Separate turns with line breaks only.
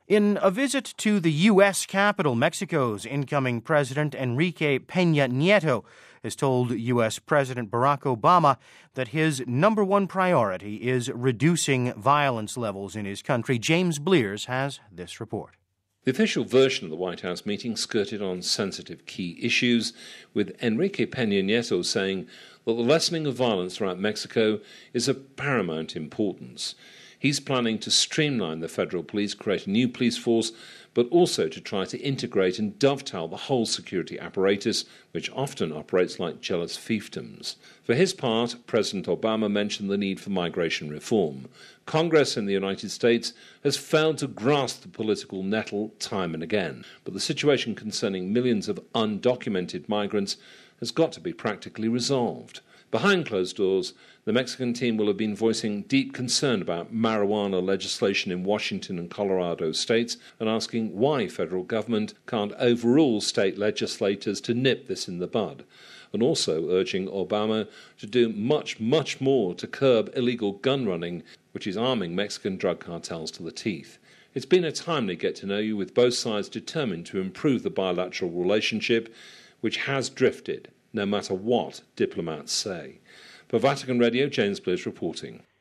In a visit to the U.S. capital, Mexico's incoming President Enrique Peña Nieto has told U.S. President Barack Obama that his number one priority is reducing violence levels in his country. James Blears has this report.
The official version of the White House meeting skirted on sensitive key issues, with Enrique Peña Nieto saying that the lessening of violence throughout Mexico is of paramount importance. He's planning to streamline the federal police, create a new police force, but also to try to integrate and dovetail the whole security apparatus, which often operates like jealous fiefdoms. For his part, President Obama mentioned the need for migration reform. Congress in the United States has failed to grasp the political nettle time and again, but the situation concerning millions of undocumented migrants has got to be practically resolved. Behind closed doors, the Mexican team will have been voicing deep concern about marijuana legislation in Washington and Colorado states and asking why federal government can't overrule state legislators to nip this in the bud, and also urging Obama to do much, much more to curb illegal gun running, which is arming Mexican drug cartels to the teeth. It's been a timely get-to-know-you, with both sides determined to improve the bilateral relationship, which has drifted, no matter what diplomats say. For Vatican Radio, James Bliss reporting.